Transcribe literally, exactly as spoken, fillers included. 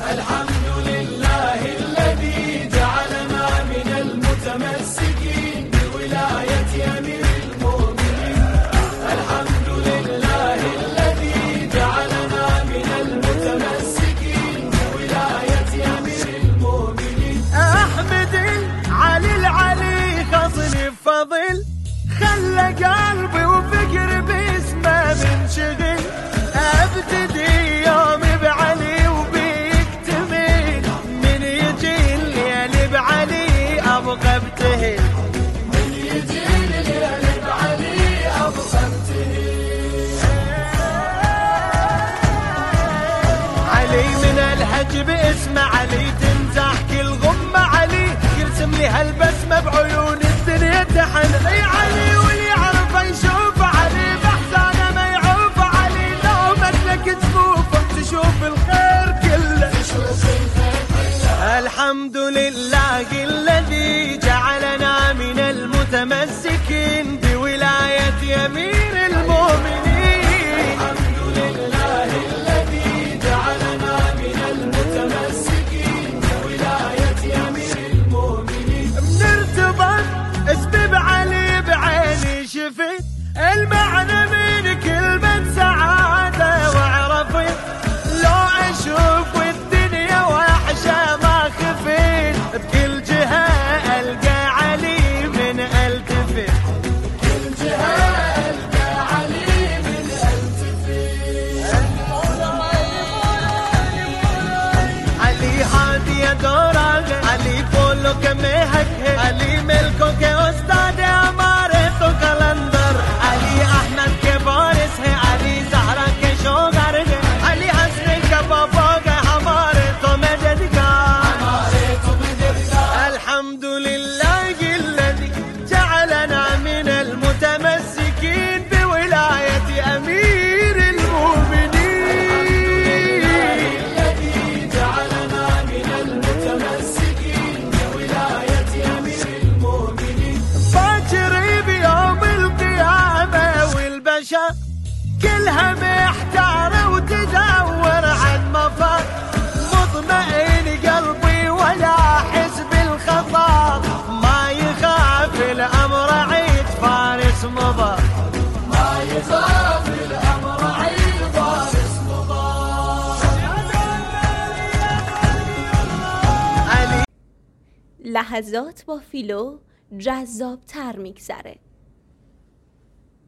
الحمد لله الذي جعلنا من المتمسكين بولاية أمير المؤمنين. الحمد لله الذي جعلنا من المتمسكين بولاية أمير المؤمنين. أحمد علي العلي خصني بفضل، خلى قلبي وفكري باسمه منشغل. ابتدي يومي بعلي وبيكتمل، من يجي الليل بعلي ابقى ابتهل. من يجي الليل بعلي ابقى ابتهل. علي من الهج باسمه علي تنزاح كل غمه علي، يرسم لي هالبسمه بعيون الدنيا تحن. اي علي واللي يعرفه يشوف علي، باحسانه ما يعوف علي، لو مثلك تشوفه تشوف الخير كله. الحمد لله الذي جعلنا من المتمسكين بولاية أمير المؤمنين. الحمد لله الذي جعلنا من المتمسكين بولاية أمير المؤمنين. بنرتبط اسبب علي بعيني شفت المعنى من كلمة سعادة، وعرفت لو أشوف الدنيا وحشة ما خفت، بكل جهة ألقى علي من ألتفت. كل جهة ألقى علي من ألتفت. علي هادي دوره، علي بولو كمهك، علي ملكو كأستاذ أمارة قلندر، علي أحمد كبارس ہے، علي زهرة كشوغر ہے، علي حسن كبابوغ حمارة مجدقا. الحمد لله الذي جعلنا من المتمسكين بولاية أمير المؤمنين. الذي جعلنا من المتمسكين بولاية أمير المؤمنين. باكر بيوم القيامة والبشر كلها محتارة وتدور عن مفر، مطمئن قلبي ولا أحس بالخطر، ما يخاف الأمر عيد فارس مضى. ما يخاف الأمر عيد فارس مضى. لحظات با فیلو جذاب تر میگذره.